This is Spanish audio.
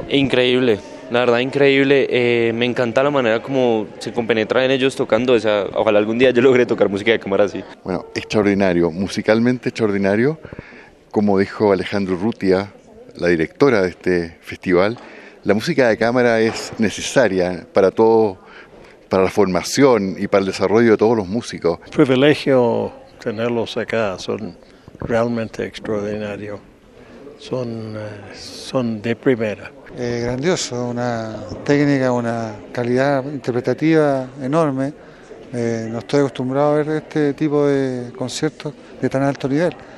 Increíble, la verdad increíble. Me encanta la manera como se compenetra en ellos tocando. O sea, ojalá algún día yo logre tocar música de cámara así. Bueno, extraordinario, musicalmente extraordinario. Como dijo Alejandro Urrutia, la directora de este festival, la música de cámara es necesaria para todo, para la formación y para el desarrollo de todos los músicos. Privilegio tenerlos acá, son realmente extraordinarios, son de primera. Grandioso, una técnica, una calidad interpretativa enorme. No estoy acostumbrado a ver este tipo de conciertos de tan alto nivel.